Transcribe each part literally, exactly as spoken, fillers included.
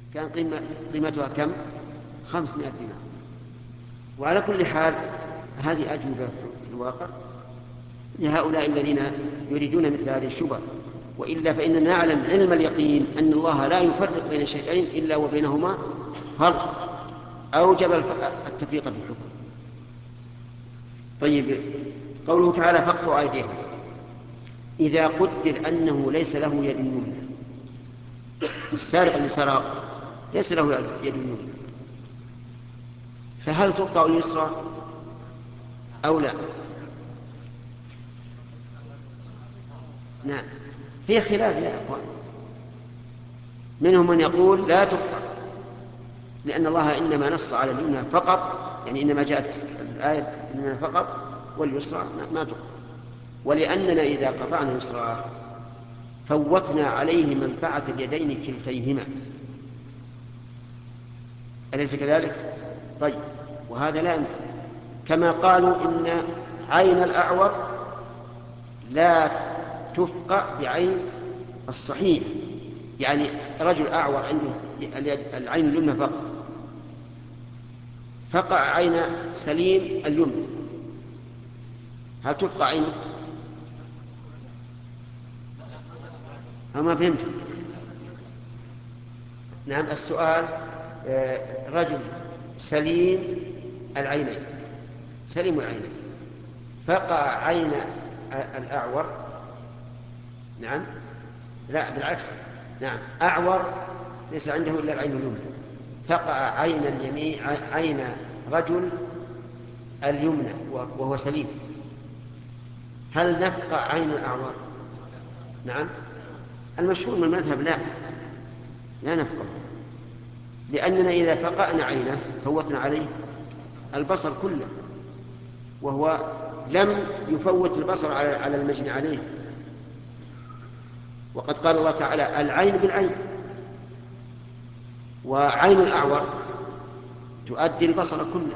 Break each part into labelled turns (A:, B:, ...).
A: كان قيمة قيمتها كم؟ خمسمائة دينار. وعلى كل حال هذه أجوبة في الواقع لهؤلاء الذين يريدون مثل هذه الشبه، وإلا فإننا نعلم علم اليقين أن الله لا يفرق بين شيئين إلا وبينهما فرق أوجب التفريق في الحكم. طيب، قوله تعالى فاقطعوا أيديهم، إذا قدر أنه ليس له يد يمنى، السارق اللي سرق ليس له يد يمنى، فهل تقطع اليسرى أو لا؟ نعم، في خلاف يا أخوان، منهم من يقول لا تقطع لأن الله إنما نص على اليمنى فقط، يعني إنما جاءت الآية إنما فقط، واليسرى ما تقطع، ولأننا إذا قطعنا اليسرى فوتنا عليه منفعة اليدين كلتيهما، أليس كذلك؟ طيب، وهذا لا يمكن، كما قالوا إن عين الأعور لا تفقع بعين الصحيح، يعني رجل أعور عنده العين اليمنى فقط، فقع عين سليم اليمنى، هل تفقع عينه؟ أما فهمت؟ نعم، السؤال رجل سليم العينين، سليم العينين، فقع عين الأعور، نعم، لا بالعكس، نعم، أعور ليس عنده إلا العين اليمنى، فقع عين اليمين عين رجل اليمنى وهو سليم، هل نفقع عين الأعور؟ نعم، المشهور من المذهب لا لا نفقع، لأننا إذا فقعنا عينه فوتنا عليه البصر كله، وهو لم يفوت البصر على المجني عليه، وقد قال الله تعالى العين بالعين، وعين الأعور تؤدي البصر كله،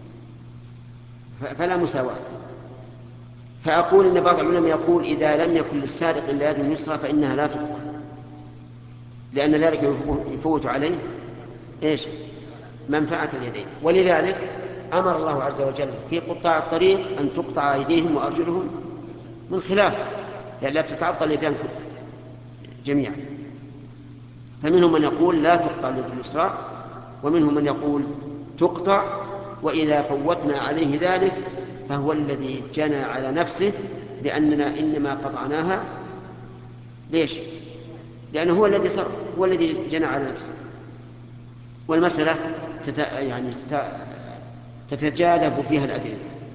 A: فلا مساواة. فأقول إن بعض العلماء يقول إذا لم يكن للسارق إلا يد يسرى فإنها لا تقطع، لأن ذلك يفوت عليه إيش؟ منفعة اليدين، ولذلك أمر الله عز وجل في قطاع الطريق أن تقطع أيديهم وأرجلهم من خلاف، لأنها تتعطل اليدان جميعا. فمنهم من يقول لا تقطع اليد اليسرى، ومنهم من يقول تقطع، وإذا فوتنا عليه ذلك فهو الذي جنى على نفسه، لأننا إنما قطعناها ليش؟ لأنه هو الذي صار، هو الذي جنى على نفسه، والمسألة تت... يعني تت... تتجاذب فيها الأدلة.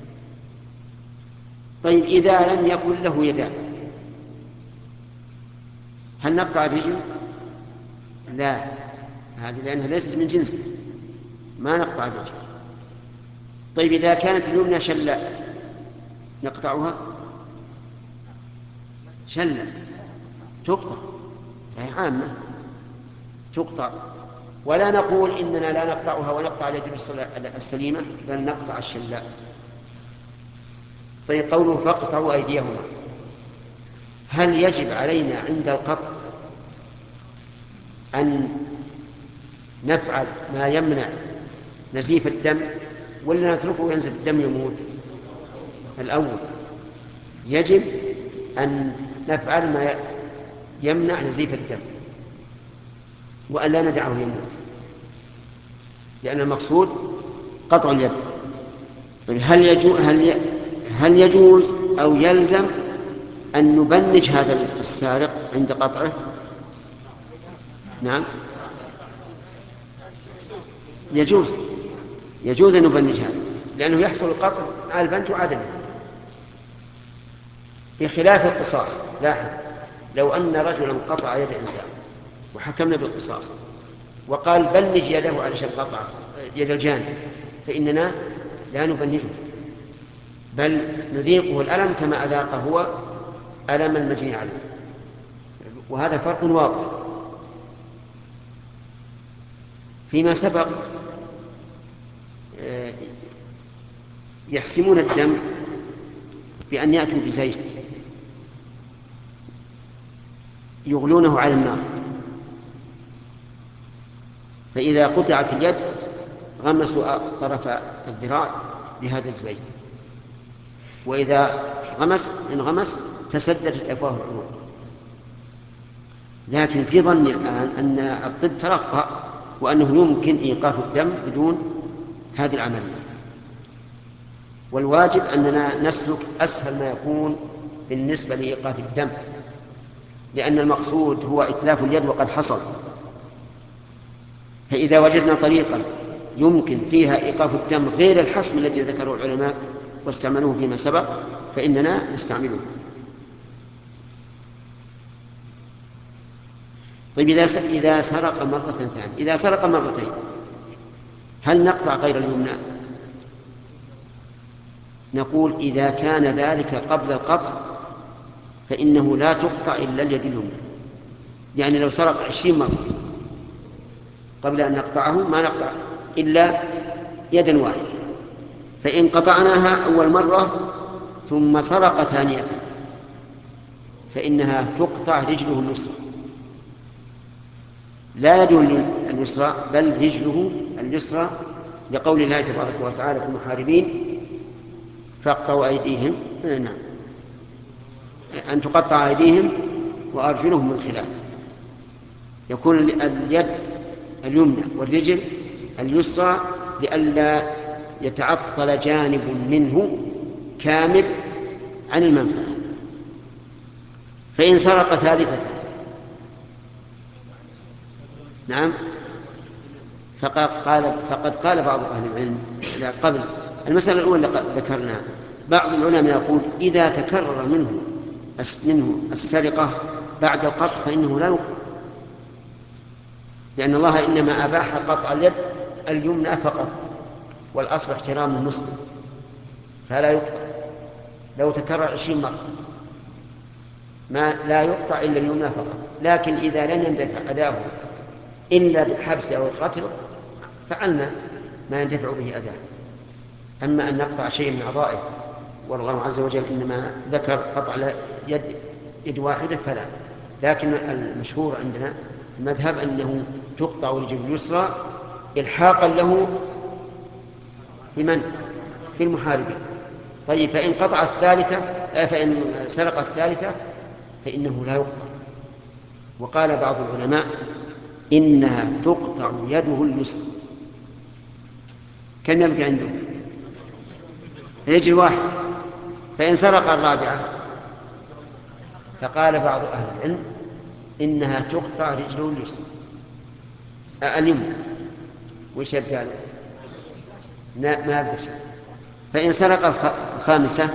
A: طيب، إذا لم يكن له يدان هل نقطع الرجل؟ لا، هذه لأنها ليست من جنسه، ما نقطع الرجل. طيب، إذا كانت اليمنى شلاء نقطعها؟ شلاء تقطع، هي عامة تقطع، ولا نقول إننا لا نقطعها ونقطع اليد السليمة، بل نقطع الشلاء. طيب، قوله فاقطعوا أيديهما، هل يجب علينا عند القطع أن نفعل ما يمنع نزيف الدم ولا نتركه ينزف الدم يموت؟ الأول، يجب أن نفعل ما يمنع نزيف الدم وأن لا ندعه يموت، لأن المقصود قطع اليد. طيب، هل يجوز هل هل يجوز أو يلزم أن نبنج هذا السارق عند قطعه؟ نعم، يجوز يجوز أن نبنج هذا، لأنه يحصل القطع على البنج وعدمه، بخلاف القصاص. لاحظ، لو أن رجلا قطع يد إنسان وحكمنا بالقصاص وقال بنج يده علشان قطع يد الجاني، فإننا لا نبنجه، بل نذيقه الألم كما أذاق هو ألم المجني عليه، وهذا فرق واضح. فيما سبق يحسمون الدم بأن يأتوا بزيت يغلونه على النار، فإذا قطعت اليد غمسوا طرف الذراع بهذا الزيت، وإذا غمس انغمس تسددت أفواه العنق. لكن في ظني الآن أن الطب ترقى وأنه يمكن إيقاف الدم بدون هذه العملية، والواجب أننا نسلك أسهل ما يكون بالنسبة لإيقاف الدم، لأن المقصود هو إتلاف اليد وقد حصل. فإذا وجدنا طريقا يمكن فيها إيقاف الدم غير الحسم الذي ذكره العلماء واستعملوه فيما سبق فإننا نستعمله. طيب إذا سرق مرة ثانية، إذا سرق مرتين هل نقطع غير اليمنى؟ نقول إذا كان ذلك قبل القطع فإنه لا تقطع إلا اليد اليمنى. يعني لو سرق عشرين مرة قبل أن نقطعه ما نقطع إلا يدا واحدة، فإن قطعناها أول مرة ثم سرق ثانية فإنها تقطع رجله اليسرى، لا يده اليسرى بل رجله اليسرى، لقول الله تبارك وتعالى في المحاربين فاقطعوا أيديهم، نعم، أن تقطع أيديهم وأرجلهم من خلاف. يكون اليد اليمنى والرجل اليسرى لئلا يتعطل جانب منه كامل عن المنفعة. فإن سرق ثالثة نعم فقد قال, فقد قال بعض أهل العلم قبل المسألة الأولى ذكرنا، بعض العلماء يقول إذا تكرر منه منه السرقة بعد القطع فإنه لا يقطع، لأن الله إنما أباح قطع اليد اليمنى فقط، والأصل احترام المسلم فلا يقطع. لو تكرر عشرين مرة ما لا يقطع إلا اليمنى فقط، لكن إذا لم يندفع أداه إلا بالحبس أو القتل فعلنا ما يندفع به أداه. أما أن نقطع شيء من أعضائه والله عز وجل إنما ذكر قطع يد, يد واحدة فلا. لكن المشهور عندنا في المذهب أنه تقطع رجل اليسرى إلحاقا له بمن؟ بالمحاربين. طيب فإن قطع الثالثة فإن سرق الثالثة فإنه لا يقطع. وقال بعض العلماء إنها تقطع يده اليسرى. كم يبقى عنده؟ رجل واحد. فإن سرق الرابعة فقال بعض أهل العلم إنها تقطع رجله اليسرى اليمنى. وش يبقى؟ ما يبقى شيء. فإن سرق الخامسة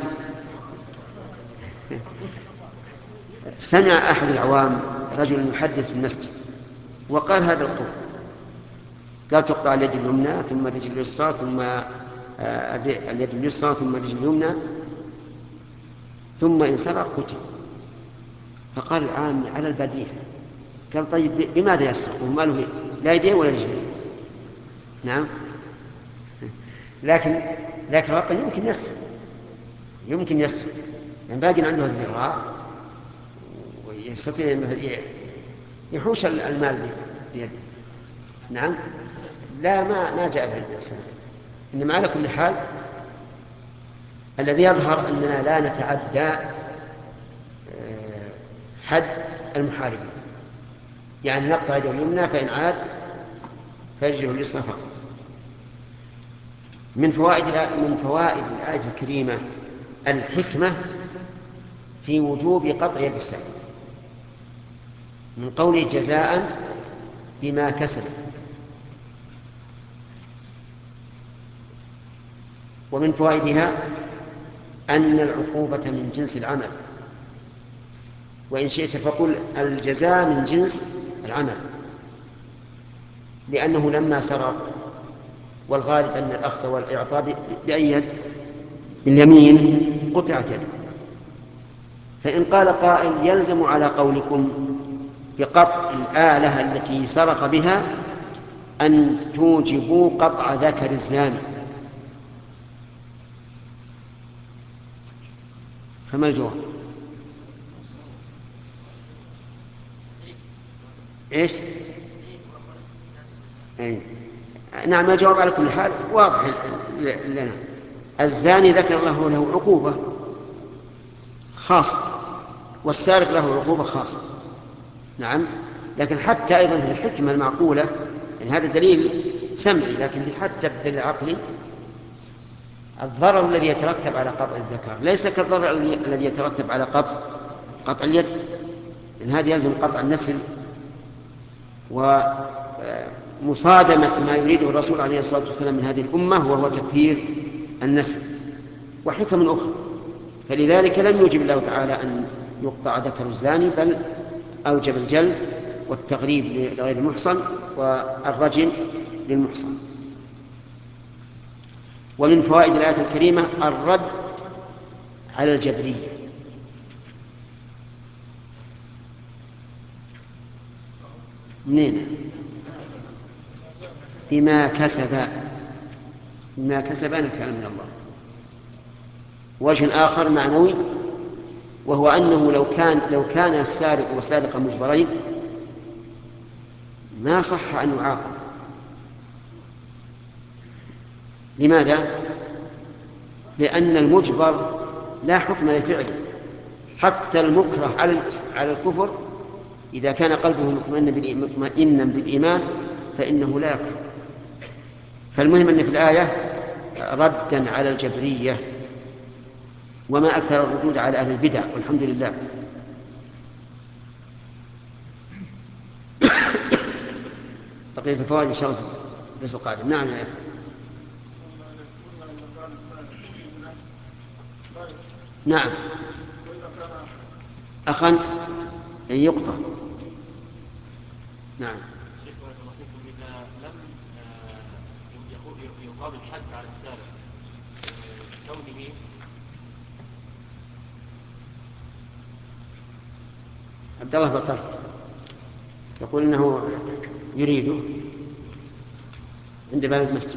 A: سمع أحد العوام رجل يحدث في المسجد وقال هذا القول، قال تقطع اليد اليمنى ثم الرجل اليسرى ثم اليد اليسرى ثم الرجل اليمنى ثم إن سرق قتل. فقال العام على البديهة، قال طيب بماذا يسرق وما له لا يدين ولا رجلين؟ نعم، لكن لكن الواقع يمكن يسرق، يمكن يسرق يعني باقي عنده الذراع ويستطيع يحوش المال بيده. نعم، لا ما ما جاء في السنة. إنما على كل حال الذي يظهر أننا لا نتعدى حد المحاربين، يعني نقطع يده اليمنى فإن عاد فرجه اليسرى فقط. من فوائد من فوائد الآية الكريمة الحكمة في وجوب قطع يد السارق من قوله جزاء بما كسب. ومن فوائدها أن العقوبة من جنس العمل، وإن شئت فقل الجزاء من جنس العمل، لأنه لما سرق والغالب أن الأخذ والإعطاء بأي يد؟ باليمين، قطعت يده. فإن قال قائل يلزم على قولكم بقطع الآلة التي سرق بها أن توجبوا قطع ذكر الزاني، فما الجواب؟ إيش؟ أي. نعم، الجواب على كل حال واضح لنا. الزاني ذكر الله له عقوبة خاصة، والسارق له عقوبة خاصة. نعم، لكن حتى أيضا في الحكمة المعقولة، يعني هذا الدليل سمعي، لكن حتى بالدليل العقلي الضرر الذي يترتب على قطع الذكر ليس كالضرر الذي يترتب على قطع قطع اليد، لأن هذا يلزم قطع النسل ومصادمة ما يريده الرسول عليه الصلاة والسلام من هذه الأمة، وهو تكثير النسل وحكم أخرى. فلذلك لم يوجب الله تعالى أن يقطع ذكر الزاني، بل أوجب الجلد والتغريب لغير المحصن والرجم للمحصن. ومن فوائد الآية الكريمة الرد على الجبرية. منين؟ بما كسب، بما كسب نكال من الله. وجه آخر معنوي، وهو أنه لو كان لو كان السارق والسارقة مجبرين ما صح أن يعاقب. لماذا؟ لأن المجبر لا حكم لفعله، حتى المكره على على الكفر إذا كان قلبه مطمئنا بالإيمان فإنه لا يكفر. فالمهم أن في الآية ردا على الجبرية، وما أكثر الردود على أهل البدع، والحمد لله. بقية الفوائد إن شاء الله الدرس القادم. نعم يا أخي. نعم، أخا أن يقطع. نعم.
B: إذا لم يقام الحد على السارق كونه
A: عبد الله بطل يقول إنه يريده عند باب المسجد.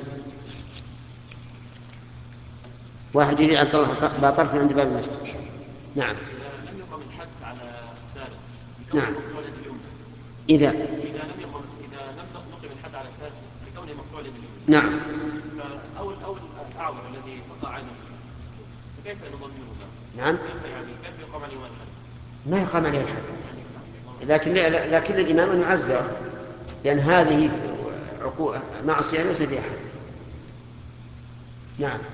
A: واحد يريد عبد الله بطل عند باب المسجد. نعم.
B: إذا لم يقام الحد على السارق
A: نعم.
B: اليوم.
A: إذا
B: إذا لم يقم إذا لم نقم الحد على السارق لكونه مقطوع اليوم.
A: نعم.
B: فأول أول الأعور الذي قطع عنه فكيف نضمنه؟
A: نعم.
B: كيف يعني كيف يقام عليه الحد؟
A: ما يقام عليه الحد، لكن لكن الإمام أن يعزره، لأن هذه عقوبة معصية ليس فيها حد. نعم.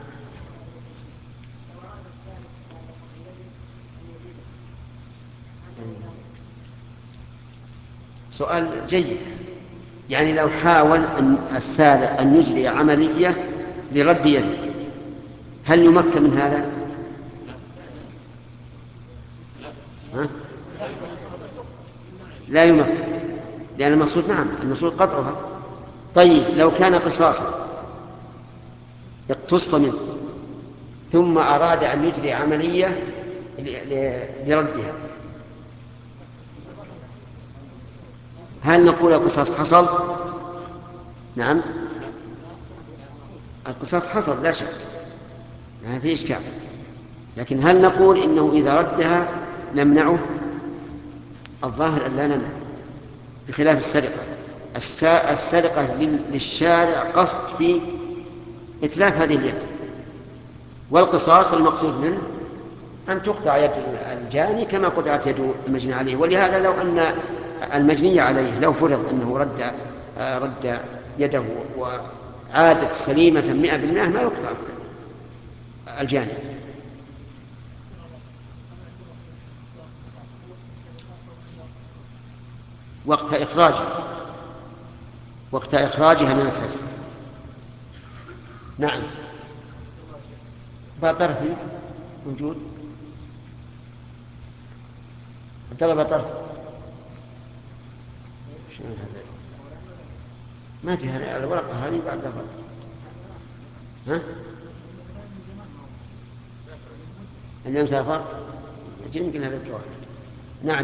A: سؤال جيد. يعني لو حاول أن السارق أن يجري عملية لرد يده، هل يمكن من هذا؟ ها؟ لا يمكن، لأن المقصود نعم المقصود قطعها. طيب لو كان قصاصا اقتص منه ثم أراد أن يجري عملية لردها، هل نقول القصاص حصل؟ نعم، القصاص حصل لا شك، ما في إشكال. لكن هل نقول إنه إذا ردها نمنعه؟ الظاهر أن لا نمنع، بخلاف السرقة. السرقة للشارع قصد في إتلاف هذه اليد، والقصاص المقصود منه أن تقطع يد الجاني كما قطعت يد المجني عليه. ولهذا لو أن المجني عليه لو فرض أنه رد رد يده وعادت سليمة مئة بالمئة ما يقطع الجاني. وقت إخراجها وقت إخراجها من الحبس. نعم. باطرفي موجود. عبد الله باطرفي ما جاء الورقة هذه بعد ظهر. ها؟ اليوم سافر أجل يمكن هذا الجواب. نعم.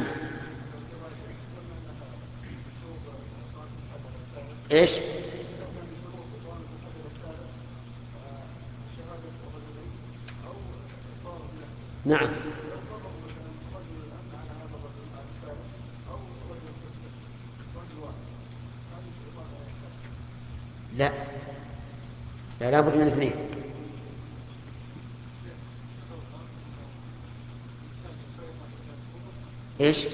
A: إيش؟ نعم. لا لا لابد من اثنين. ايش؟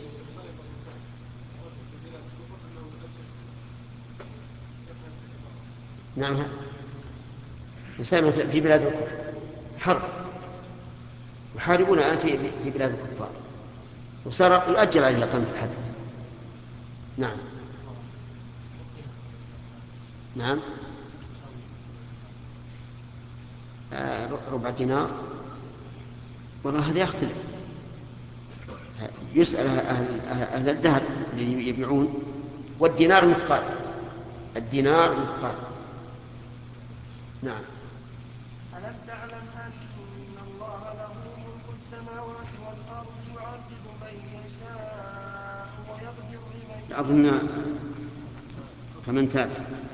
A: نعم يسلم في بلاد الكفر حرب، يحاربون الآن في بلاد الكفار، وسرق يؤجل عليه إقامة الحد. نعم نعم آه ربع دينار، والله هذا يختلف، يسأل أهل, أهل الذهب اللي يبيعون، والدينار مثقال، الدينار مثقال. نعم.
C: ألم تعلم أن الله له ملك السماوات والأرض يعذب من يشاء ويغفر لمن
A: أظن فمن تاب،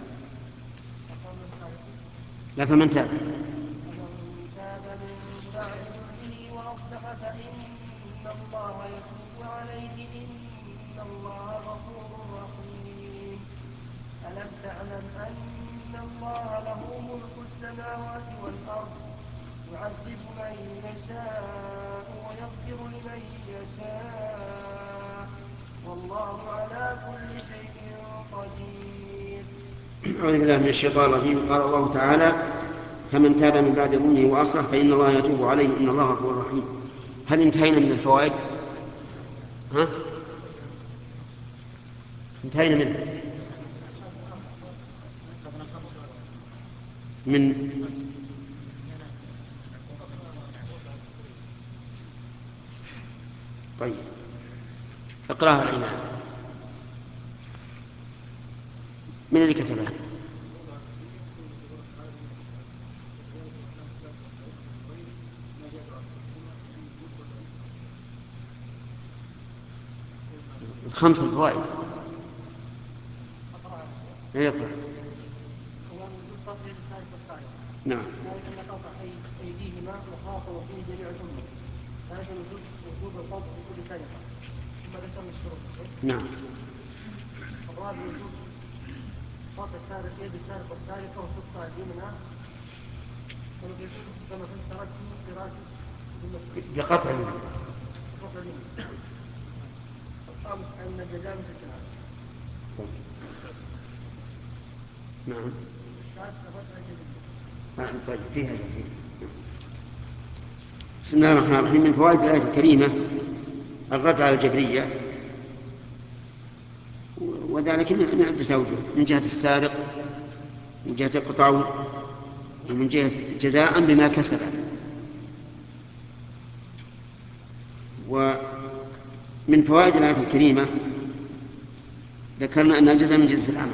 A: لا فمن تاب
C: فمن تاب من بعد ظلمه وأصلح فإن الله يتوب عليه إن الله غفور رحيم. ألم تعلم أن الله له ملك السماوات والأرض يعذب من يشاء ويغفر لمن يشاء والله على كل شيء قدير.
A: أعوذ بالله من الشيطان الرجيم. قال الله تعالى: فمن تاب من بعد ظلمه وأصلح فإن الله يتوب عليه إن الله غفور رحيم. هل انتهينا من الفوائد؟ ها؟ انتهينا منها من طيب اقراها الإمام. من اللي كتبها؟ خمس الفوائد. يقرأ. نعم.
C: ذلك أن قطع أيديهما وخاطر فيه جميع الأمة. ذلك وجوب القطع في كل سرقة. ثم ذكر الشروط.
A: نعم.
C: الرابع وجوب قطع السارق يد السارق والسارقة وتقطع أيديهما كما فسرت قراءة
A: بقطع اليد.
C: بقطع اليد. الخامس أن الجزاء متساوي.
A: نعم.
C: السادس قطع اليد.
A: نعم طيب فيها فيه. بسم الله الرحمن الرحيم. من فوائد الآية الكريمة الرد على الجبرية، وذلك من عدة أوجه: من جهة السارق، من جهة القطع، ومن جهة جزاء بما كسب. ومن فوائد الآية الكريمة ذكرنا أن الجزاء من جنس العمل.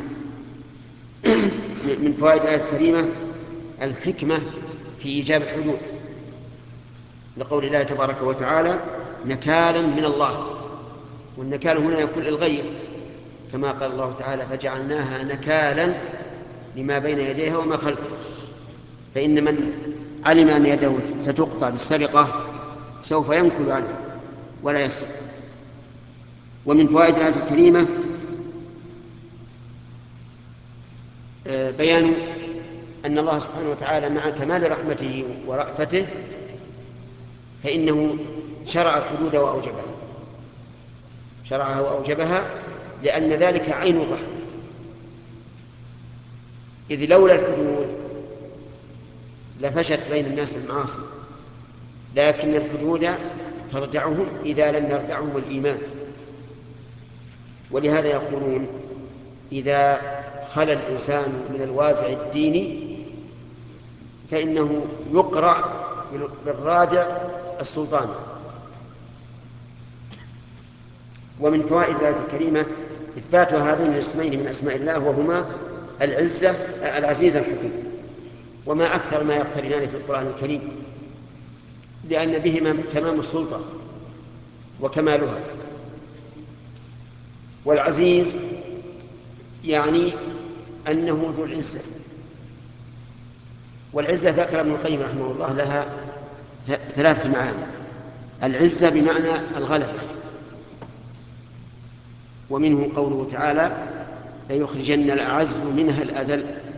A: من فوائد الآية الكريمة الحكمة في إيجاب الحدود، لقول الله تبارك وتعالى: نكالا من الله. والنكال هنا يكون للغير، كما قال الله تعالى: فجعلناها نكالا لما بين يديها وما خلفه. فإن من علم أن يده ستقطع بالسرقة سوف ينكل عنها ولا يسرق. ومن فوائد الآية الكريمة بيان أن الله سبحانه وتعالى مع كمال رحمته ورأفته فإنه شرع الحدود وأوجبها، شرعها وأوجبها لأن ذلك عين الرحمة. إذ لولا الحدود لفشت بين الناس المعاصي، لكن الحدود تردعهم إذا لم يردعهم الإيمان. ولهذا يقولون: إذا خلا الإنسان من الوازع الديني فإنه يقرع بالرادع السلطاني. ومن فوائد الآية الكريمة إثبات هذين الاسمين من أسماء الله، وهما العزة العزيز الحكيم، وما أكثر ما يقترنان في القرآن الكريم، لأن بهما تمام السلطة وكمالها. والعزيز يعني أنه ذو العزة، والعزة ذكر ابن القيم رحمه الله لها ثلاث معاني: العزة بمعنى الغلبة، ومنه قوله تعالى: ليخرجن الأعز منها الأذل،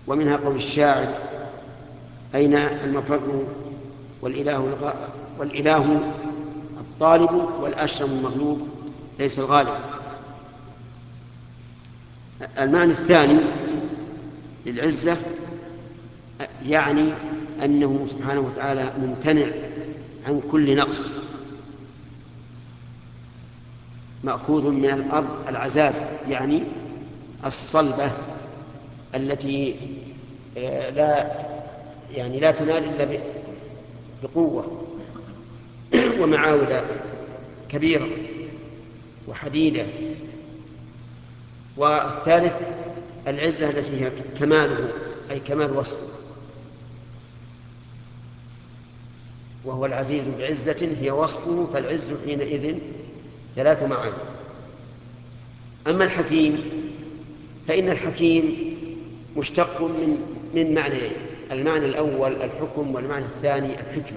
A: ومنها قول الشاعر: أين المفر والإله, الغ... والإله الطالب والأشرم المغلوب ليس الغالب. المعنى الثاني للعزة يعني أنه سبحانه وتعالى ممتنع عن كل نقص، مأخوذ من الأرض العزاز يعني الصلبة التي لا يعني لا تنال إلا بقوة ومعاولة كبيرة وحديدة. والثالث العزة التي هي كماله أي كمال وصفه، وهو العزيز بعزة هي وصفه، فالعز حينئذ ثلاث معاني. أما الحكيم فإن الحكيم مشتق من من معنيين: المعنى الأول الحكم، والمعنى الثاني الحكمة،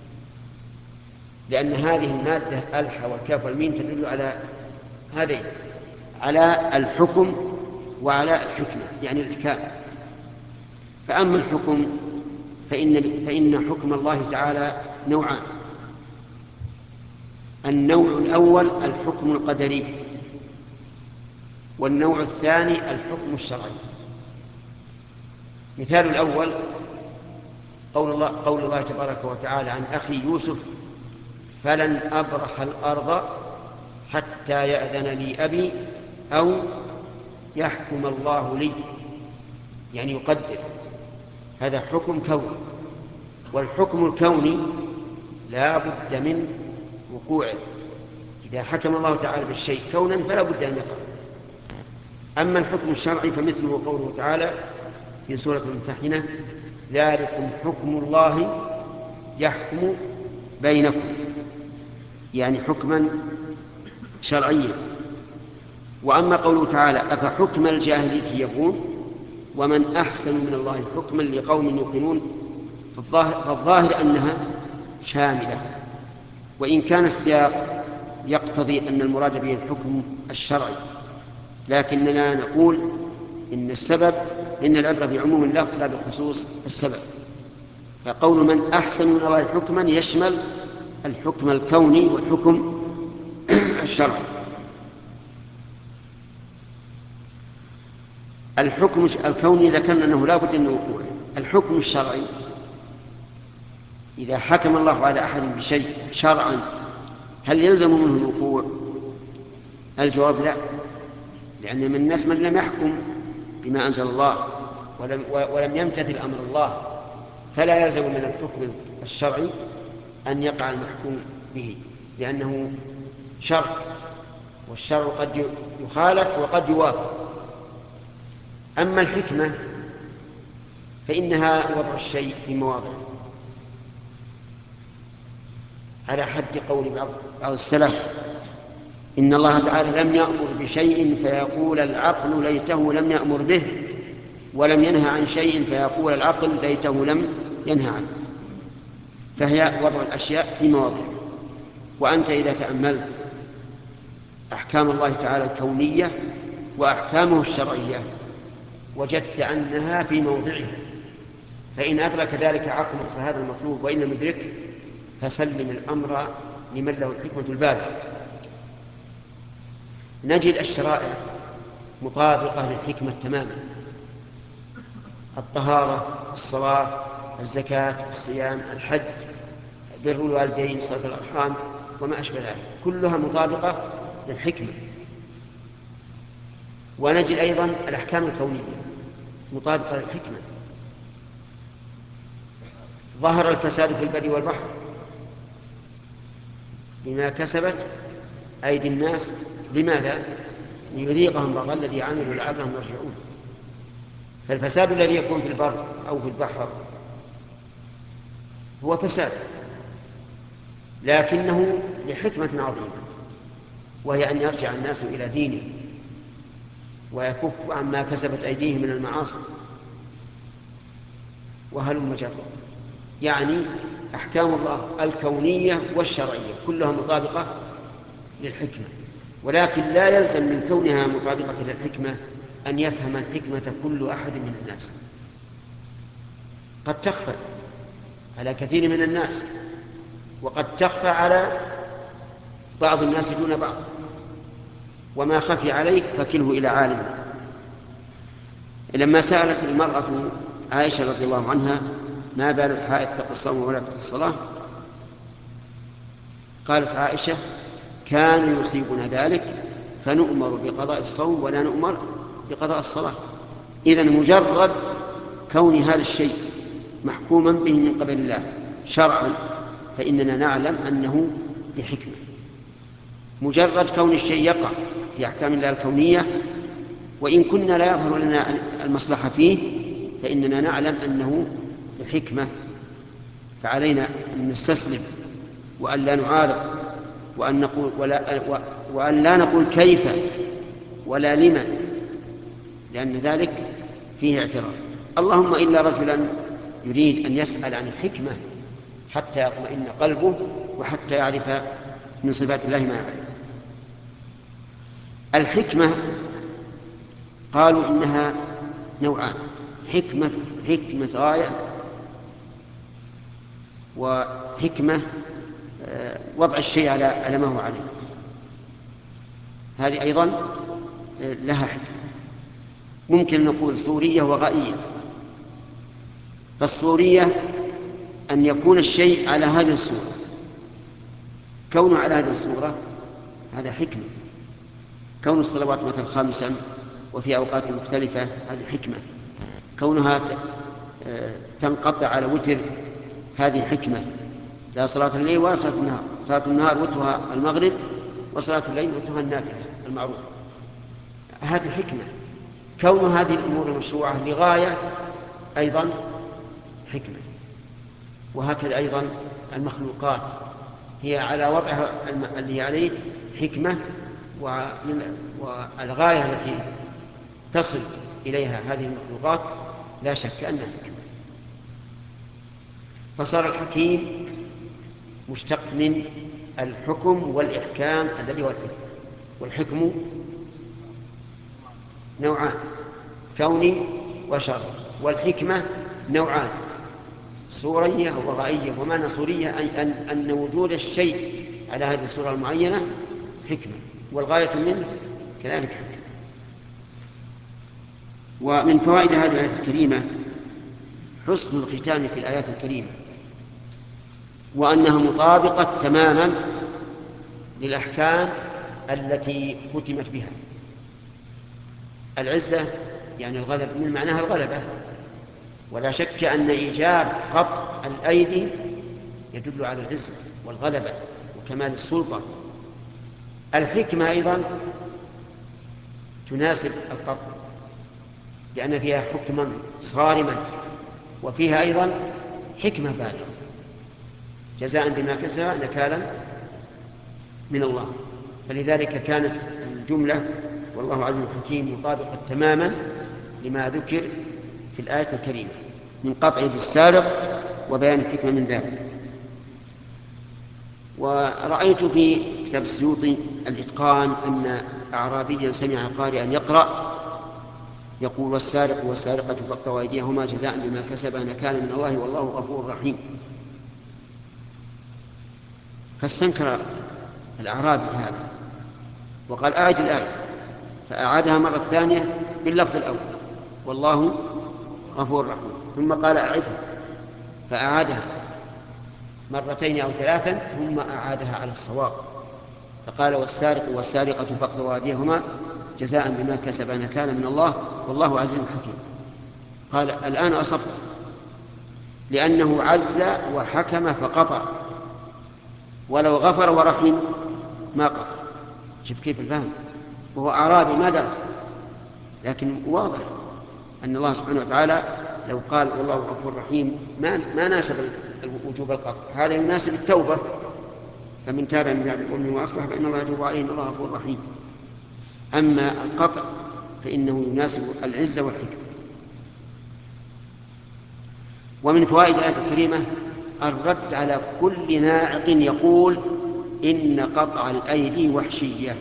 A: لأن هذه المادة الح والكاف والميم تدل على هذين، على الحكم وعلى الحكمة يعني الإحكام. فأما الحكم فإن, فإن حكم الله تعالى نوعان: النوع الأول الحكم القدري، والنوع الثاني الحكم الشرعي. مثال الأول قول الله, قول الله تبارك وتعالى عن أخي يوسف: فلن أبرح الأرض حتى يأذن لي أبي أو يحكم الله لي، يعني يقدر. هذا حكم كوني، والحكم الكوني لا بد من وقوعه. إذا حكم الله تعالى بالشيء كونا فلا بد أن يقع. أما الحكم الشرعي فمثله قوله تعالى في سورة الممتحنة: ذلكم حكم الله يحكم بينكم، يعني حكما شرعيا. وأما قوله تعالى: أفحكم الجاهلية يبغون ومن أحسن من الله حكما لقوم يوقنون، فالظاهر أنها شاملة، وإن كان السياق يقتضي أن المراد به الحكم الشرعي، لكننا نقول إن السبب إن العبرة بعموم اللفظ لا بخصوص السبب. فقول من أحسن من الله حكما يشمل الحكم الكوني والحكم الشرعي. الحكم الكوني ذكرنا أنه لا بد من وقوعه. الحكم الشرعي إذا حكم الله على أحد بشيء شرعا هل يلزم منه الوقوع؟ الجواب لا، لأن من الناس من لم يحكم بما أنزل الله ولم, ولم يمتثل أمر الله، فلا يلزم من الحكم الشرعي أن يقع المحكوم به، لأنه شرع، والشرع قد يخالف وقد يوافق. أما الحكمة فإنها وضع الشيء في مواضعه، على حد قول بعض السلف: إن الله تعالى لم يأمر بشيء فيقول العقل ليته لم يأمر به، ولم ينهى عن شيء فيقول العقل ليته لم ينهى عنه. فهي وضع الأشياء في مواضعها. وأنت إذا تأملت أحكام الله تعالى الكونية وأحكامه الشرعية وجدت أنها في موضعها، فإن أدرك ذلك عقلك فهذا المطلوب، وإن لم يدرك فسلم الأمر لمن له الحكمة البالغة. نجد الشرائع مطابقة للحكمة تماما: الطهارة، الصلاة، الزكاة، الصيام، الحج، بر الوالدين، صلة الأرحام، وما أشبه ذلك، كلها مطابقة للحكمة. ونجد أيضا الأحكام الكونية مطابقة للحكمة. ظهر الفساد في البر والبحر بما كسبت أيدي الناس، لماذا؟ ليذيقهم بعض الذي عملوا لعلهم يرجعون. فالفساد الذي يكون في البر أو في البحر هو فساد، لكنه لحكمة عظيمة، وهي أن يرجع الناس إلى دينه ويكف عما كسبت أيديهم من المعاصي. وهلم جرا، يعني أحكام الله الكونية والشرعية كلها مطابقة للحكمة، ولكن لا يلزم من كونها مطابقة للحكمة أن يفهم الحكمة كل أحد من الناس، قد تخفى على كثير من الناس، وقد تخفى على بعض الناس دون بعض، وما خفي عليك فكله إلى عالم. لما سألت المرأة عائشة رضي الله عنها ما بال الحائض تقضي الصوم ولا تقضي الصلاة، قالت عائشة كان يصيبنا ذلك فنؤمر بقضاء الصوم ولا نؤمر بقضاء الصلاة. إذن مجرد كون هذا الشيء محكوما به من قبل الله شرعا فإننا نعلم أنه بحكمة. مجرد كون الشيء يقع في أحكام الله الكونية وإن كنا لا يظهر لنا المصلحة فيه فإننا نعلم أنه بحكمة، فعلينا أن نستسلم وأن لا نعارض وأن, نقول ولا وأن لا نقول كيف ولا لما، لأن ذلك فيه اعتراض. اللهم إلا رجلا يريد أن يسأل عن الحكمة حتى يطمئن قلبه وحتى يعرف من صفات الله ما يعرف. الحكمة قالوا إنها نوعان: حكمة حكمة غاية، وحكمة وضع الشيء على ما هو عليه، هذه أيضا لها حكمة. ممكن نقول صورية وغائية. فالصورية أن يكون الشيء على هذه الصورة، كونه على هذه الصورة هذا حكمة. كون الصلوات مثل خمسا وفي أوقات مختلفة هذه حكمة. كونها تنقطع على وتر هذه حكمة. لا صلاة الليل ولا صلاة النهار، صلاة النهار وترها المغرب وصلاة الليل وترها النافلة المعروف، هذه حكمة. كون هذه الأمور المشروعة لغاية أيضا حكمة. وهكذا أيضا المخلوقات هي على وضعها اللي عليه حكمة، والغاية التي تصل إليها هذه المخلوقات لا شك أنها حكمة. فصار الحكيم مشتق من الحكم والإحكام الذي هو الحكمة. والحكم نوعان: كوني وشرعي. والحكمة نوعان: صورية وغائية. ومعنى صورية أن, أن وجود الشيء على هذه الصورة المعينة حكمة، والغاية منه كذلك حكمة. ومن فوائد هذه الآية الكريمة حسن الختام في الآيات الكريمة، وأنها مطابقة تماما للأحكام التي ختمت بها. العزة يعني الغلب، من معناها الغلبة، ولا شك أن إيجاب قطع الأيدي يدل على العزة والغلبة وكمال السلطة. الحكمة أيضا تناسب القطع لأن فيها حكما صارما، وفيها أيضا حكمة بالغة جزاء بما كسب نكالا من الله. فلذلك كانت الجملة والله عز وجل حكيم مطابقة تماما لما ذكر في الآية الكريمة من قطع يد السارق وبيان الحكمة من ذلك. ورأيت في كتاب السيوطي الإتقان أن أعرابيا سمع قارئا يقرأ يقول: والسارق والسارقة فاقطعوا أيديهما جزاء بما كسبا نكالا من الله والله غفور رحيم. فاستنكر الأعرابي هذا وقال: أعد الآية. فأعادها مرة ثانية باللفظ الأول والله غفور رحيم، ثم قال: أعدها. فأعادها مرتين أو ثلاثا ثم أعادها على الصواب فقال: والسارق والسارقة فاقطعوا أيديهما جزاء بما كسبا نكالا من الله والله عزيز حكيم. قال: الآن أصبت، لأنه عز وحكم فقطع، ولو غفر ورحم ما قطع. شوف كيف الفهم، وهو أعرابي ما درس، لكن واضح أن الله سبحانه وتعالى لو قال والله غفور رحيم ما, ما ناسب وجوب القطع، هذا يناسب التوبة. فمن تاب من بعد الظلم وأصلح فإن الله يتوب عليه إن الله غفور رحيم. أما القطع فإنه يناسب العزة والحكمة. ومن فوائد الآية الكريمة الرد على كل ناعق يقول إن قطع الأيدي وحشية،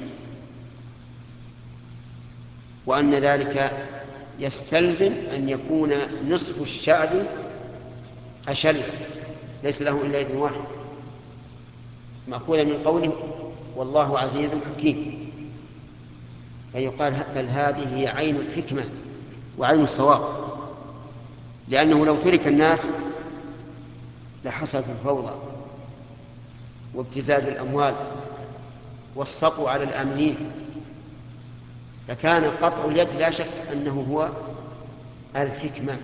A: وأن ذلك يستلزم أن يكون نصف الشعب أشل، ليس له إلا يد واحد، مأخوذا من قوله والله عزيز حكيم، فيقال بل هذه هي عين الحكمة وعين الصواب، لأنه لو ترك الناس لحصلت الفوضى وابتزاز الأموال والسطو على الآمنين، فكان قطع اليد لا شك أنه هو الحكمة.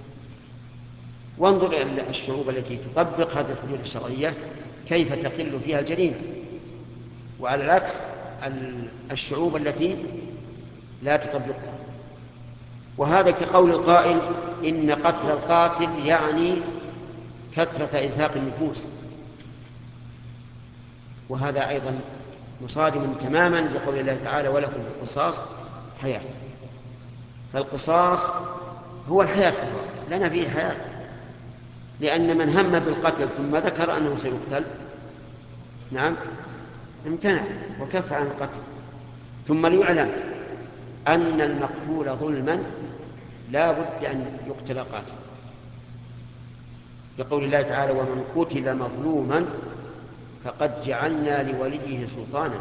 A: وانظر إلى الشعوب التي تطبق هذه الحدود الشرعية كيف تقل فيها الجريمة، وعلى العكس الشعوب التي لا تطبقها. وهذا كقول القائل إن قتل القاتل يعني كثرة إزهاق النفوس، وهذا أيضا مصادم تماما لقول الله تعالى ولكم في القصاص حياة. فالقصاص هو الحياة، لنا فيه حياة، لأن من هم بالقتل ثم ذكر أنه سيقتل نعم امتنع وكف عن القتل. ثم ليعلم أن المقتول ظلما لا بد أن يقتل قاتل، لقول الله تعالى ومن قتل مظلوما فقد جعلنا لوليه سلطانا،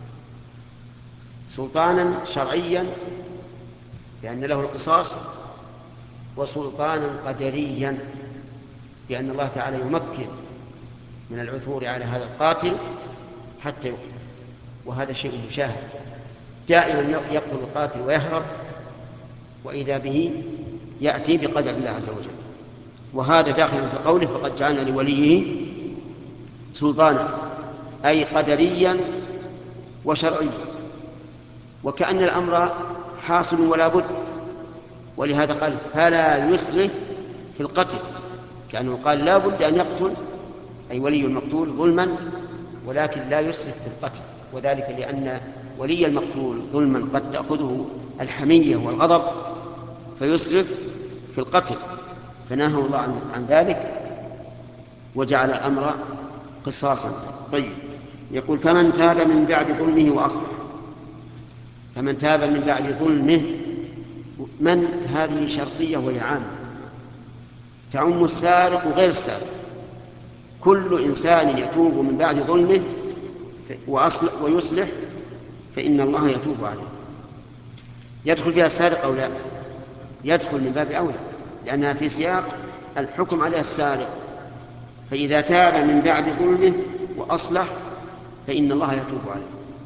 A: سلطانا شرعيا لأن له القصاص، وسلطانا قدريا لأن الله تعالى يمكن من العثور على هذا القاتل حتى يقتل. وهذا شيء مشاهد، دائما يقتل القاتل ويهرب، وإذا به يأتي بقدر الله عز وجل. وهذا داخل في قوله فقد جعلنا لوليه سلطانا، أي قدريا وشرعيا، وكأن الأمر حاصل ولا بد. ولهذا قال فلا يسرف في القتل، كأنه قال لا بد أن يقتل أي ولي المقتول ظلما، ولكن لا يسرف في القتل، وذلك لأن ولي المقتول ظلما قد تأخذه الحمية والغضب فيسرف في القتل، فنهى الله عن ذلك وجعل الأمر قصاصا. طيب، يقول فمن تاب من بعد ظلمه وأصلح. فمن تاب من بعد ظلمه، من هذه شرطية وهي عامة تعم السارق وغير السارق، كل إنسان يتوب من بعد ظلمه وأصلح ويصلح فإن الله يتوب عليه. يدخل فيها السارق أو لا؟ يدخل من باب أولى، لأنها في سياق الحكم على السارق، فإذا تاب من بعد ظلمه وأصلح فإن الله يتوب عليه.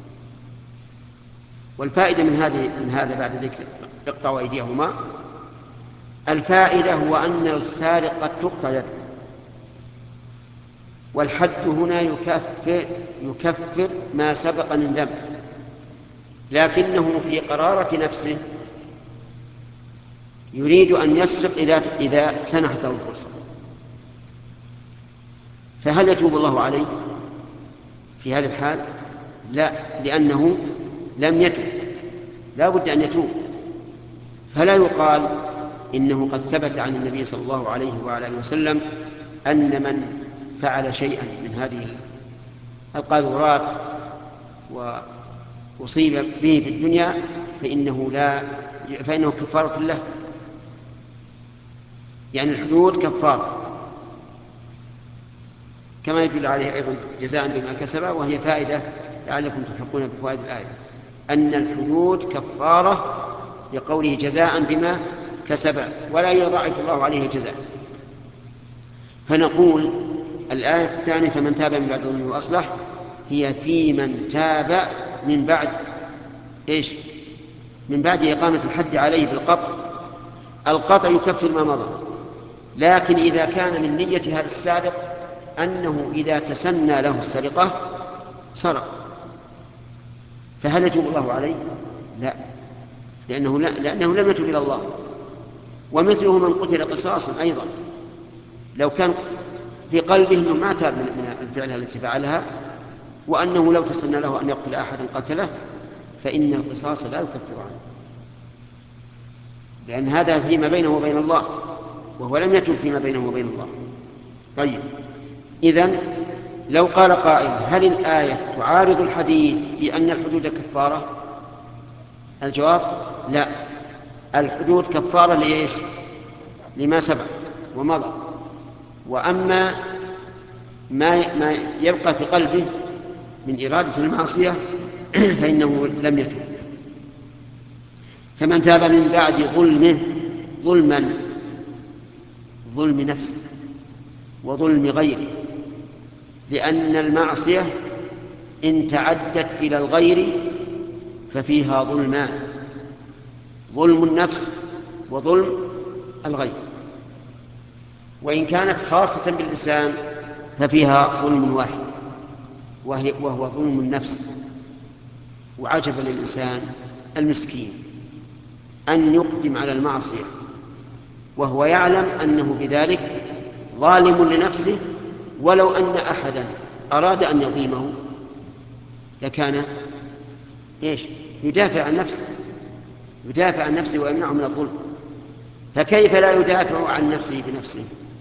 A: والفائدة من هذه من هذا بعد ذكر اقطعوا أيديهما، الفائدة هو أن السارق قد تقطع يده، والحد هنا يكفر يكفر ما سبق من ذنب، لكنه في قرارة نفسه يريد أن يسرق إذا إذا سنحت له الفرصة، فهل يتوب الله عليه في هذا الحال؟ لا، لأنه لم يتوب، لا بد أن يتوب. فلا يقال إنه قد ثبت عن النبي صلى الله عليه وعلى آله وسلم أن من فعل شيئا من هذه القاذورات وأصيب به في الدنيا فإنه لا فإنه كفارة له، يعني الحدود كفارة، كما يدل عليه أيضا جزاء بما كسب. وهي فائدة لعلكم تلحقون بفوائد الآية، أن الحدود كفارة لقوله جزاء بما كسب ولا يضاعف الله عليه الجزاء. فنقول الآية الثانية فمن تاب من بعد ظلمه وأصلح هي في من تاب من بعد إيش؟ من بعد إقامة الحد عليه بالقطع. القطع يكفر ما مضى، لكن إذا كان من نية هذا السارق أنه إذا تسنى له السرقة سرق، فهل يتوب الله عليه؟ لا، لأنه, لا لأنه لم يتوب إلى الله. ومثله من قتل قصاصا أيضا، لو كان في قلبه أنه ما تاب من الفعل التي فعلها وأنه لو تسنى له أن يقتل أحدا قتله فإن القصاص لا يكفر عنه، لأن هذا فيما بينه وبين الله وهو لم يتوب فيما بينه وبين الله. طيب، إذن لو قال قائل هل الآية تعارض الحديث بأن الحدود كفارة؟ الجواب لا، الحدود كفارة لإيش؟ لما سبق ومضى، وأما ما ما يبقى في قلبه من إرادة المعصية فإنه لم يتب. فمن تاب من بعد ظلمه ظلما ظلم نفسه وظلم غيره، لأن المعصية إن تعدت إلى الغير ففيها ظلمان: ظلم النفس وظلم الغير. وإن كانت خاصة بالإنسان ففيها ظلم واحد وهو ظلم النفس. وعجبا للإنسان المسكين أن يقدم على المعصية وهو يعلم أنه بذلك ظالم لنفسه، ولو أن أحدا أراد أن يظلمه لكان إيش؟ يدافع عن نفسه يدافع عن نفسه ويمنعه من الظلم، فكيف لا يدافع عن نفسه بنفسه؟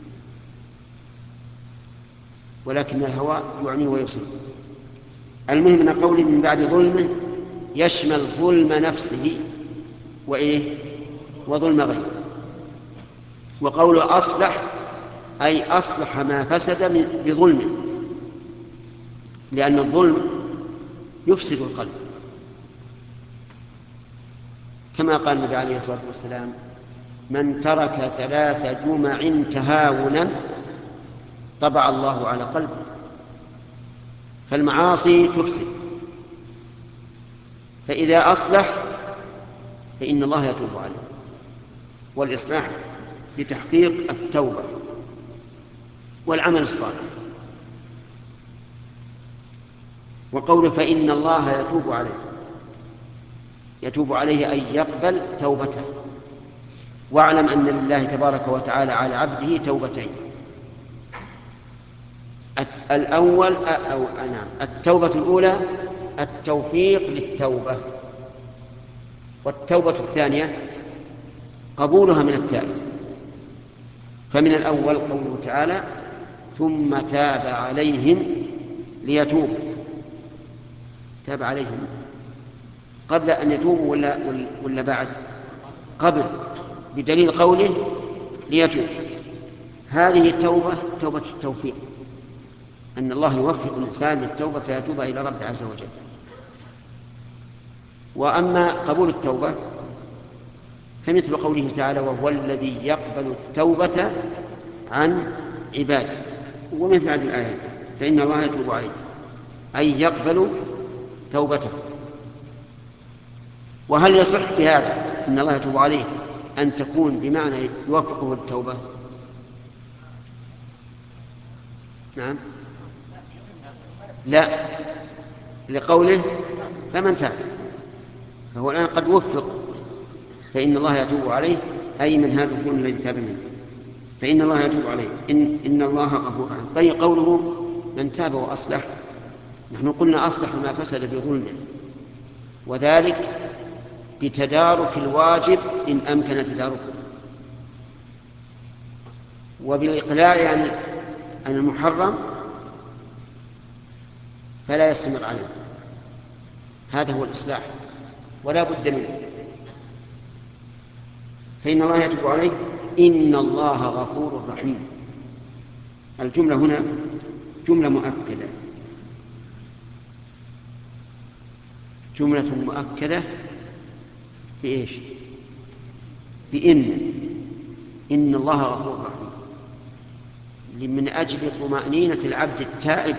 A: ولكن الهوى يعمي ويصيب. المهم أن قوله من بعد ظلمه يشمل ظلم نفسه وإيه؟ وظلم غيره. وقوله أصلح أي أصلح ما فسد بظلمه، لأن الظلم يفسد القلب، كما قال النبي عليه الصلاة والسلام: من ترك ثلاث جمع تهاونا طبع الله على قلبه. فالمعاصي تفسد، فإذا أصلح فإن الله يتوب عليه. والإصلاح بتحقيق التوبة والعمل الصالح. وقوله فإن الله يتوب عليه، يتوب عليه أي يقبل توبته. واعلم أن لله تبارك وتعالى على عبده توبتين: الأول أو نعم التوبة الأولى التوفيق للتوبة، والتوبة الثانية قبولها من التائب. فمن الأول قوله تعالى: ثم تاب عليهم ليتوبوا. تاب عليهم قبل أن يتوبوا ولا, ولا بعد؟ قبل، بدليل قوله ليتوب. هذه التوبة توبة التوفيق، أن الله يوفق الإنسان للتوبة فيتوب إلى رب عز وجل. وأما قبول التوبة فمثل قوله تعالى: وهو الذي يقبل التوبة عن عباده. ومثل هذه الآية: فإن الله يتوب عليه أي يقبل توبته. وهل يصح بهذا إن الله يتوب عليه أن تكون بمعنى يوفقه للتوبة؟ نعم، لا، لقوله فمن تاب، فهو الآن قد وفق. فإن الله يتوب عليه أي من هذا الظلم الذي تاب منه، فإن الله يتوب عليه إن, إن الله غفور رحيم. طيب قوله من تاب وأصلح، نحن قلنا أصلح ما فسد بظلمه، وذلك بتدارك الواجب إن أمكن تداركه، وبالإقلاع عن عن المحرم فلا يستمر عليه. هذا هو الإصلاح ولا بد منه. فإن الله يتوب عليه إن الله غفور رحيم. الجملة هنا جملة مؤكدة، جملة مؤكدة بإيش؟ بإن إن الله غفور رحيم، من أجل طمأنينة العبد التائب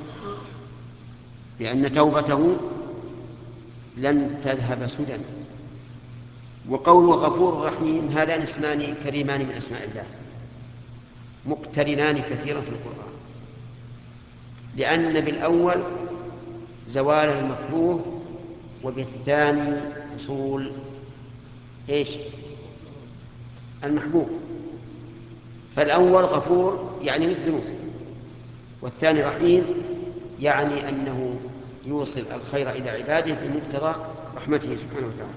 A: لأن توبته لن تذهب سدى. وقوله غفور رحيم هذان اسمان كريمان من أسماء الله مقترنان كثيرا في القرآن، لأن بالأول زوال المكروه وبالثاني حصول إيش؟ المحبوب. فالأول غفور يعني للذنوب، والثاني رحيم يعني أنه يوصل الخير إلى عباده بمقتضى رحمته سبحانه وتعالى.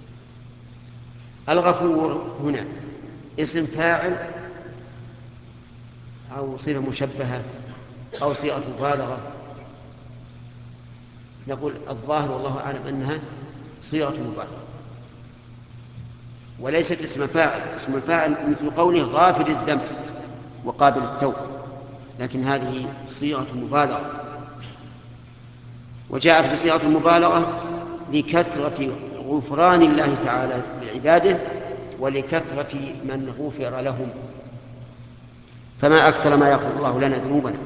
A: الغفور هنا اسم فاعل أو صيغة مشبهة أو صيغة مبالغة؟ نقول الظاهر والله أعلم أنها صيغة مبالغة وليست اسم فاعل. اسم الفاعل مثل قوله غافر الذنب، وقابل للتوبة، لكن هذه صيغة مبالغة، وجاءت بصيغة المبالغة لكثرة غفران الله تعالى لعباده ولكثرة من غفر لهم. فما أكثر ما يغفر الله لنا ذنوبنا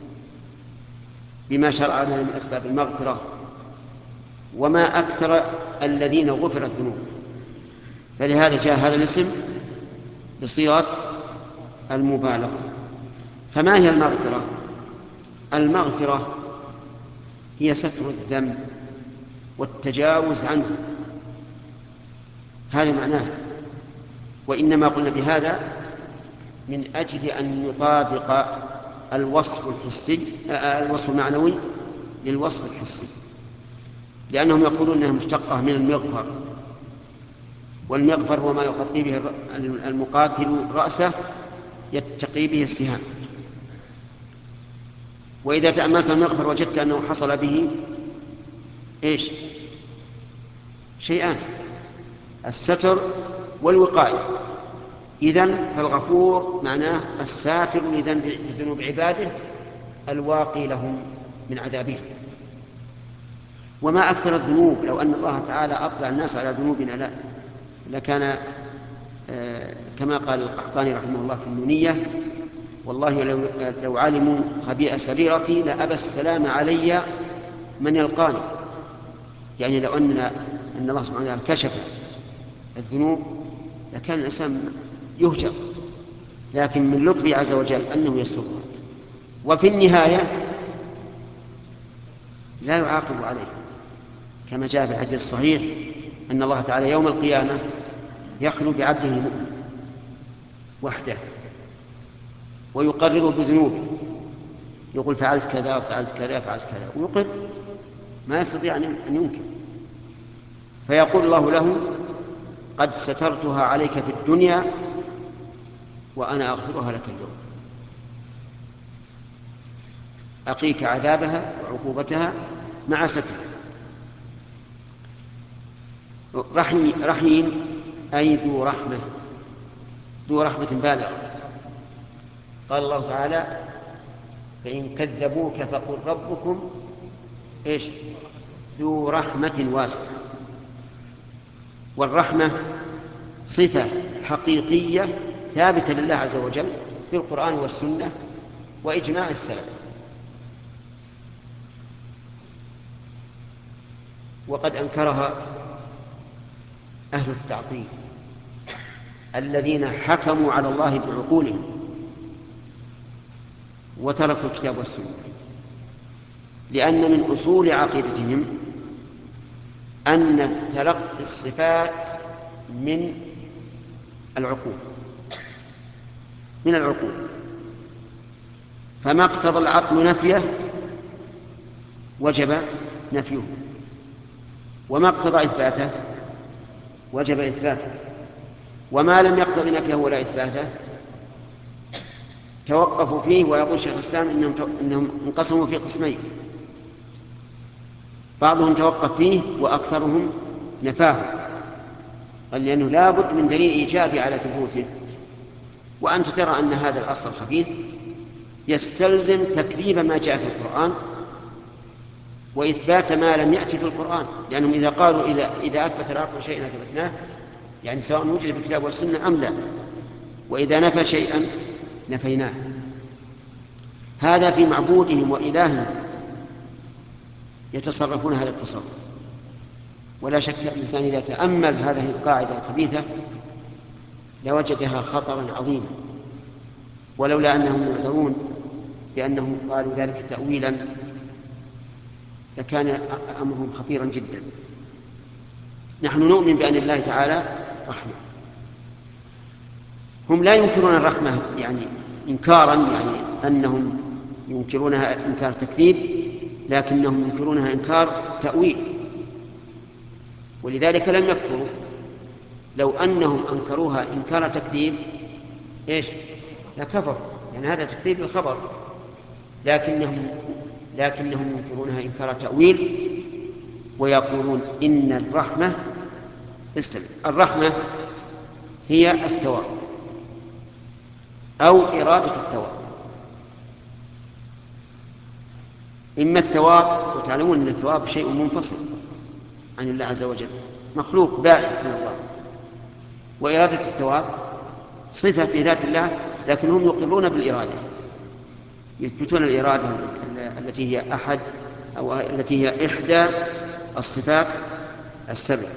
A: بما شرع لنا من أسباب المغفرة، وما أكثر الذين غفرت ذنوبهم، فلهذا جاء هذا الاسم بصيغة المبالغة. فما هي المغفرة؟ المغفرة هي ستر الذنب والتجاوز عنه، هذا معناه. وإنما قلنا بهذا من أجل أن يطابق الوصف الحسي الوصف المعنوي للوصف الحسي، لأنهم يقولون أنها مشتقة من المغفر، والمغفر هو ما يغطي به المقاتل رأسه يتقي به السهام. وإذا تأملت المغفر وجدت أنه حصل به إيش؟ شيئان: الستر والوقاية. إذن فالغفور معناه الساتر لذنوب عباده الواقي لهم من عذابهم. وما أكثر الذنوب، لو أن الله تعالى أطلع الناس على ذنوبنا لا لكان آه كما قال القحطاني رحمه الله في النونية: والله لو, لو علموا خبيئة سريرتي لأبى السلام علي من يلقاني. يعني لو أن أن الله سبحانه وتعالى كشف الذنوب لكان الإنسان يهجر، لكن من لطفه عز وجل أنه يسترها، وفي النهاية لا يعاقب عليه، كما جاء في الحديث الصحيح أن الله تعالى يوم القيامة يخلو بعبده المؤمن وحده ويقرر بذنوبه، يقول فعلت كذا فعلت كذا فعلت كذا، ويقر، ما يستطيع أن ينكر. فيقول الله له: قد سترتها عليك في الدنيا وأنا أغفرها لك اليوم، أقيك عذابها وعقوبتها مع ستر. رحيم, رحيم أي ذو رحمة، ذو رحمة بالغة. قال الله تعالى: فإن كذبوك فقل ربكم إيش؟ ذو رحمة واسعة. والرحمة صفة حقيقية ثابتة لله عز وجل في القرآن والسنة وإجماع السلف. وقد أنكرها أهل التعطيل الذين حكموا على الله بعقولهم وتركوا الكتاب والسنة، لأن من أصول عقيدتهم أن تلقي الصفات من العقول من العقول فما اقتضى العقل نفيه وجب نفيه، وما اقتضى إثباته وجب إثباته، وما لم يقتضي نفيه ولا إثباته توقفوا فيه. ويقول شيخ الإسلام إنهم, إنهم انقسموا في قسمين: بعضهم توقف فيه وأكثرهم نفاه، قال لأنه لا بد من دليل إيجابي على ثبوته. وأنت ترى أن هذا الأصل الخبيث يستلزم تكذيب ما جاء في القرآن وإثبات ما لم يأتي في القرآن، لأنهم إذا قالوا إذا, إذا أثبت العقل شيئا أثبتناه، يعني سواء وجد في الكتاب والسنة أم لا، وإذا نفى شيئا نفيناه. هذا في معبودهم وإلههم يتصرفون هذا التصرف. ولا شك الإنسان إذا تأمل هذه القاعدة الخبيثة لوجدها خطرا عظيما، ولولا أنهم يعذرون بأنهم قالوا ذلك تأويلا لكان أمرهم خطيرا جدا. نحن نؤمن بأن الله تعالى رحمة. هم لا ينكرون الرحمة يعني إنكارا، يعني أنهم ينكرونها إنكار تكذيب، لكنهم ينكرونها إنكار تأويل، ولذلك لم يكفروا. لو أنهم أنكروها إنكار تكذيب إيش؟ لكفر، يعني هذا تكذيب للخبر، لكنهم لكنهم ينكرونها إنكار تأويل، ويقولون إن الرحمة الرحمة هي الثواب، أو إرادة الثواب. إما الثواب، وتعلمون أن الثواب شيء منفصل عن الله عز وجل، مخلوق بائن من الله، وإرادة الثواب صفة في ذات الله، لكنهم يقرون بالإرادة، يثبتون الإرادة التي هي أحد أو التي هي إحدى الصفات السبع.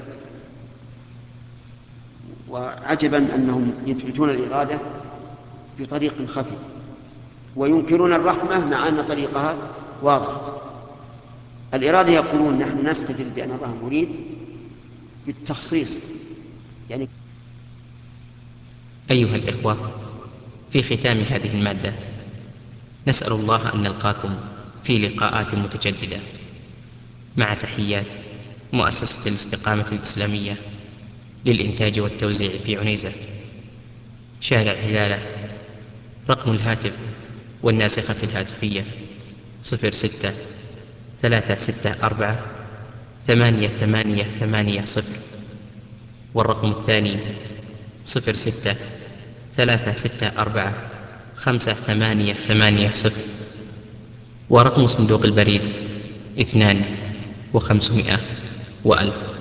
A: وعجبا أنهم يثبتون الإرادة بطريق خفي، وينكرون الرحمة مع أن طريقها واضح. الإرادة يقولون نحن نستدل بأن الله مريد بالتخصيص، يعني.
D: أيها الإخوة، في ختام هذه المادة نسأل الله أن نلقاكم في لقاءات متجددة، مع تحيات مؤسسة الاستقامة الإسلامية للإنتاج والتوزيع في عنيزة، شارع هلالة. رقم الهاتف والناسخة الهاتفية صفر ستة ثلاثة ستة أربعة ثمانية ثمانية ثمانية صفر، والرقم الثاني صفر ستة ثلاثة ستة أربعة خمسة ثمانية ثمانية صفر، ورقم صندوق البريد اثنان وخمسمائة وألف.